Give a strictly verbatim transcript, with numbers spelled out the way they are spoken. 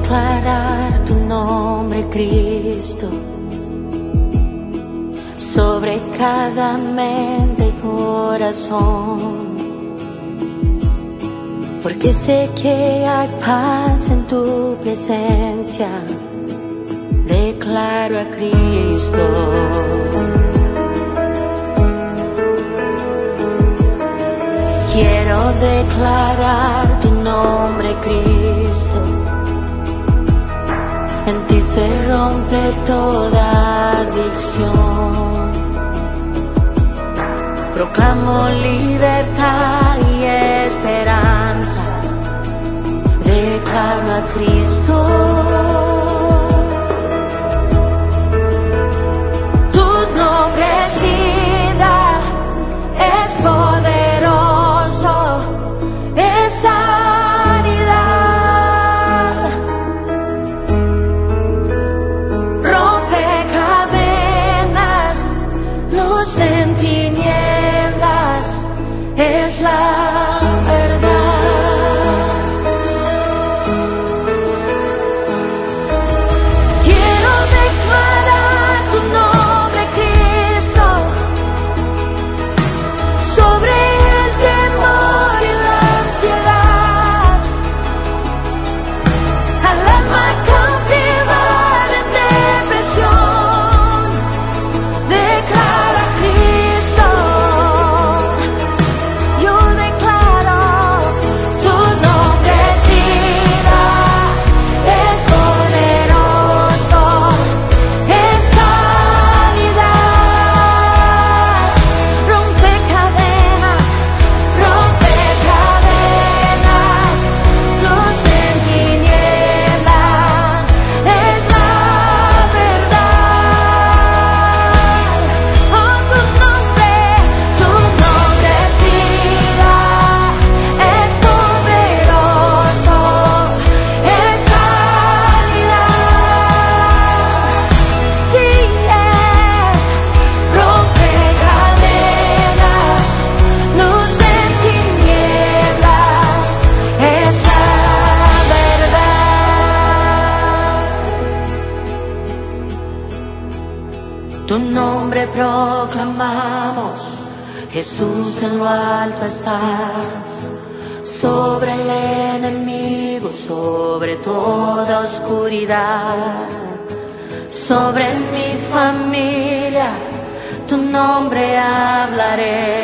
declarar tu nombre, Cristo, sobre cada mente y corazón, porque sé que hay paz en tu presencia. Declaro a Cristo. Quiero declarar tu nombre, Cristo. En ti se rompe toda adicción. Proclamo libertad y esperanza. Declaro a Cristo. Tu nombre es vida, es poderoso, es sanidad. Rompe cadenas, luz en tinieblas, es la verdad. Quiero declarar tu nombre, Cristo, sobre el temor y la ansiedad, al alma cautivada en depresión. Declara a Cristo. Yo declaro tu nombre es vida, es poderoso, es sanidad. Rompe cadenas, rompe cadenas, luz en tinieblas, es la verdad. Oh, tu nombre, tu nombre es vida, es poderoso, es sanidad. Sí es, rompe cadenas, luz en tinieblas, es la verdad. Tu nombre proclamamos, Jesús, en lo alto estás, sobre el enemigo, sobre toda oscuridad, sobre mi familia, tu nombre hablaré.